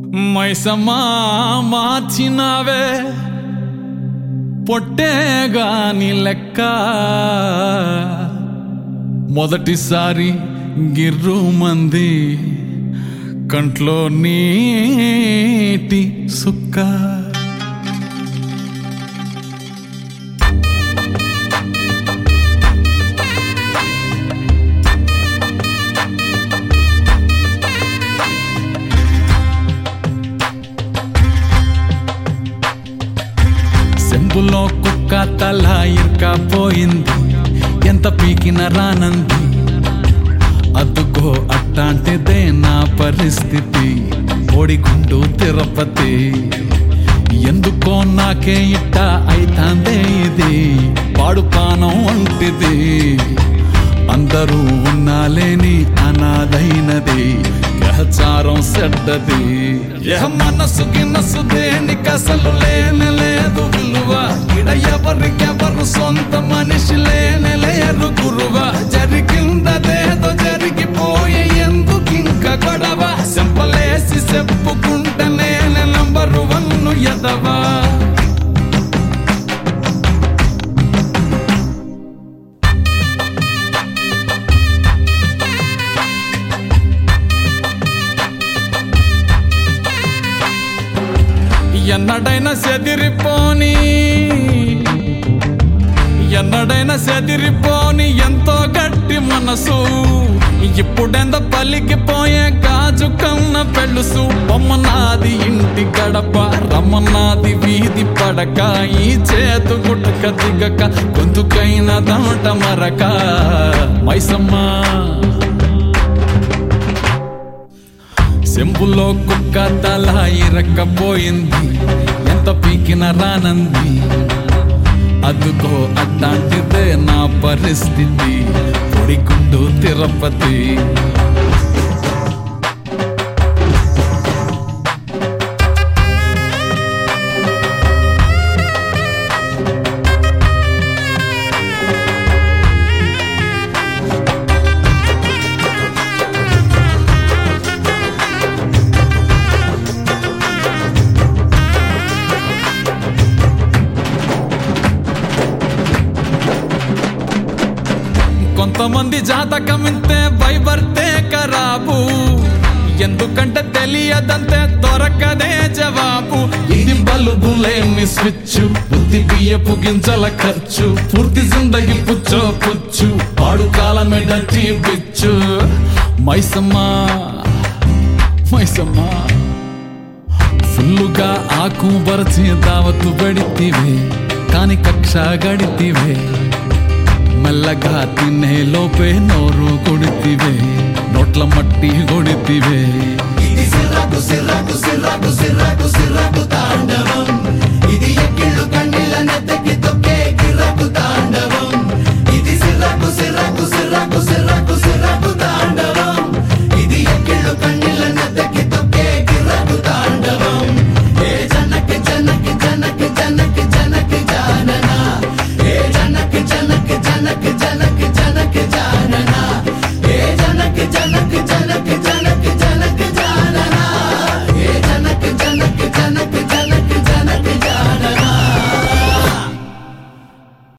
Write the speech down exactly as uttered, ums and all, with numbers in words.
మైసమ్మా మార్చినావే పొట్టేగాని లెక్క మొదటిసారి గిర్రు మంది కంట్లో నీటి సుక్క. సెంబులో కుక్క తల ఇరకపోయింది, ఎంత పీకిన రానంది. అదుగో అట్టాంటిదే నా పరిస్థితి, ఓడిగుండు తిరుపతి. ఎందుకో నాకే ఇట్ట అయితాందే ఇది, పాడు పానం వంటిది. అందరూ ఉన్నాలేని అనాథైనది, గ్రహచారం సెడ్డది. ఏ మనసుకి నసు దేనికి అసలు లేనే లేదు విలువ. ఇడ ఎవరికెవరు సొంత మనిషి లేనే లేరు గురువ. జరిగిందదేదో జరిగిపోయే ఎందుకింక గొడవ. సింపలేసి చెప్పుకుంటే నేనే నంబరు వన్ను ఎదవా. ఎన్నడైనా సెదిరిపోని ఎన్నడైనా సెదిరిపోని ఎంతో గట్టి మనసు. ఇప్పుడెంత పలికిపోయే గాజు కన్న పెళ్ళుసు. బొమ్మనాది ఇంటి గడప, రమ్మనాది వీధి పడక. ఈ చేతు గుటక దిగక గొంతుకైన దాట మరక. మైసమ్మా సెంబులో కుక్క తల ఇరక్కపోయింది, ఎంత పీకిన రానంది. అదుగో అట్టాంటిదే నా పరిస్థితి, పొడిగుండు తిరుపతి. కొంతమంది జాతకం ఇంతే భయపడితే ఖరాబు. ఎందుకంటే తెలియదంతే దొరకదే జవాబు. ఇది బలుబులేని స్విచ్, బుద్ధి బియ్యపు గింజల ఖర్చు. పూర్తి జిందగి పుచ్చో పుచ్చు, పాడు కాలమే డర్టీ పిచ్చు. మైసమ్మా మైసమ్మా ఫుల్లుగా ఆకు బరచి దావతు పెడితివే, కాని కక్ష గడితివే. మెల్లగా తినే లోపే నోరు కొడితివే, నోట్ల మట్టి కొడితివే. ఇది సిర్రకు సిర్రకు సిర్రకు సిర్రకు సిర్రకు తాండవం.